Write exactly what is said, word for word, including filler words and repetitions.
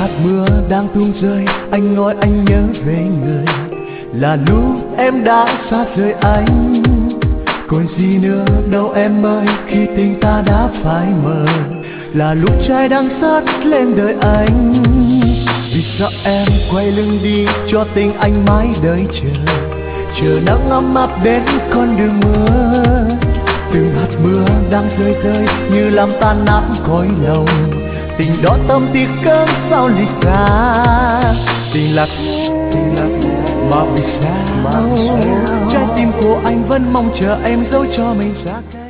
hạt mưa đang tuôn rơi, anh nói anh nhớ về người. Là lúc em đã xa rời anh, còn gì nữa đâu em ơi, khi tình ta đã phai mờ. Là lúc trái đang sát lên đời anh, vì sao em quay lưng đi cho tình anh mãi đợi chờ. Chờ nắng ấm áp đến con đường mưa, từng hạt mưa đang rơi rơi như làm tan nát cõi lòng. Tình đó tâm tiếc cớ sao lìa xa, tình lạc tình lạc mà vì sao trái tim của anh vẫn mong chờ em dấu cho mình ra.